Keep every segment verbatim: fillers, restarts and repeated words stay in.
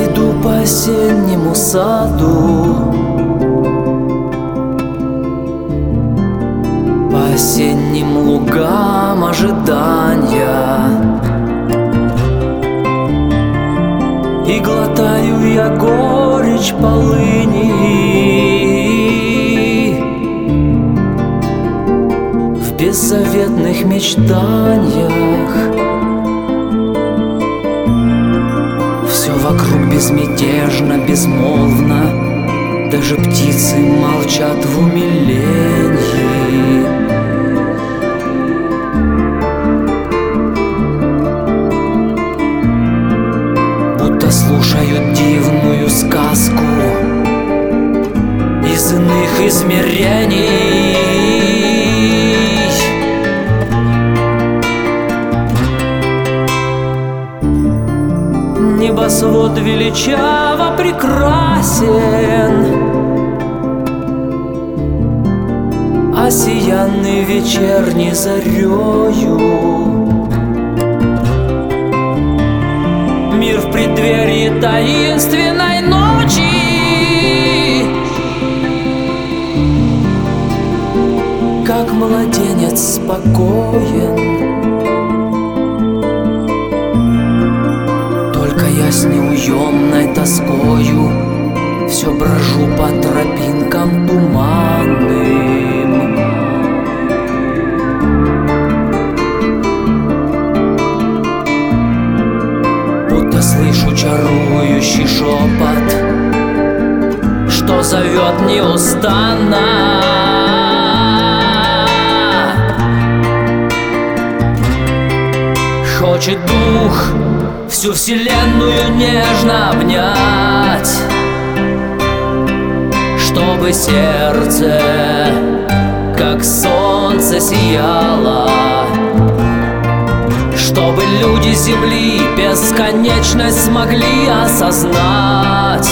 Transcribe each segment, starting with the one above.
иду по осеннему саду, по осенним лугам ожидания, и глотаю я горечь полыни в беззаветных мечтаниях. Все вокруг безмятежно, безмолвно, даже птицы молчат в умилении. Будто слушают дивную сказку из иных измерений. Небосвод величаво прекрасен, осиянный вечерней зарею. Мир в преддверии таинственной ночи как младенец спокоен. Я с неуемной тоскою все брожу по тропинкам туманным. Будто слышу чарующий шепот, что зовет неустанно. Хочет дух всю вселенную нежно обнять, чтобы сердце, как солнце, сияло, чтобы люди земли бесконечность смогли осознать,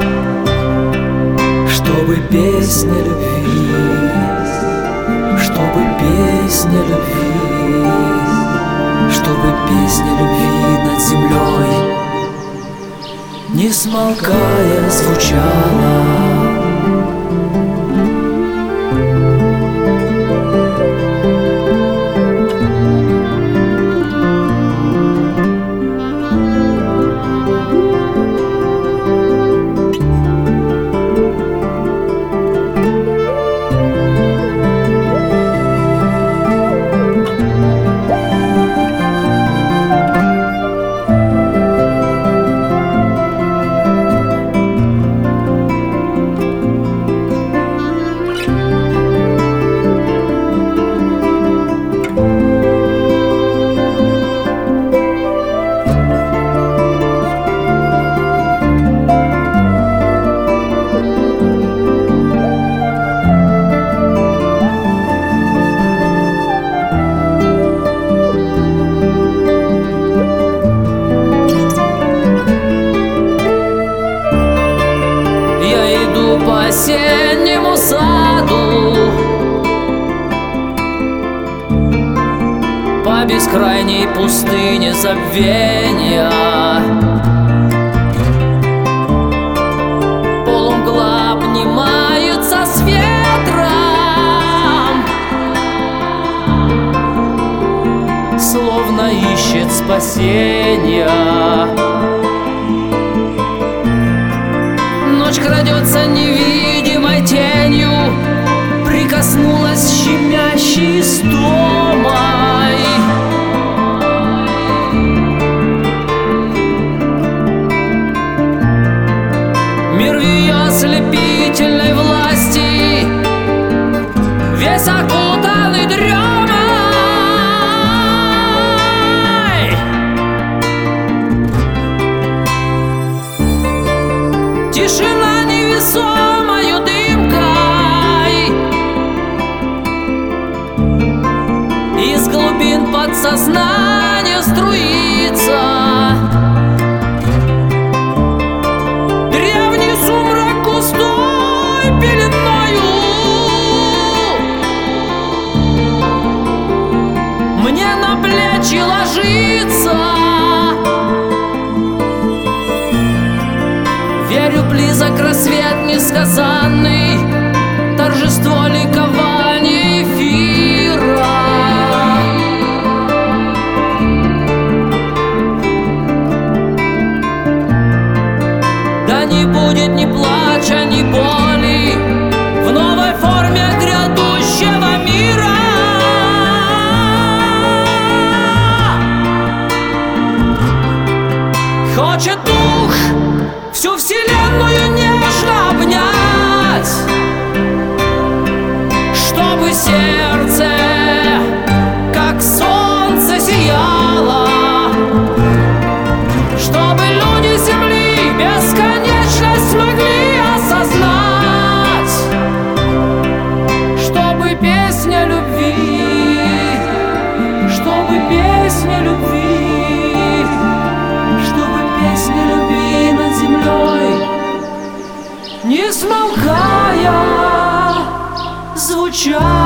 чтобы песня любви, чтобы песня любви, чтобы песня любви над землей, не смолкая, звучала. По осеннему саду, по бескрайней пустыне забвения, полумгла обнимается с ветром, словно ищет спасения. Ночь крадется невидимой тенью, прикоснулась щемящей истомой. Мир в ее ослепительной власти, весь окутанный дремой. Тишина невесомою дымкой из глубин подсознания струится. Древний сумрак густой пеленою мне на плечи ложится. Верю, близок рассвет несказанный, торжество ликования эфира. Да не будет ни плача, ни боли в новой форме грядущего мира. Хочет дух всю вселенную нежно обнять, чтобы сердце, как солнце, сияло, чтобы люди земли бесконечность могли осознать, чтобы песня любви, чтобы песня любви, чтобы песня любви над землей, не смолкая, звучала.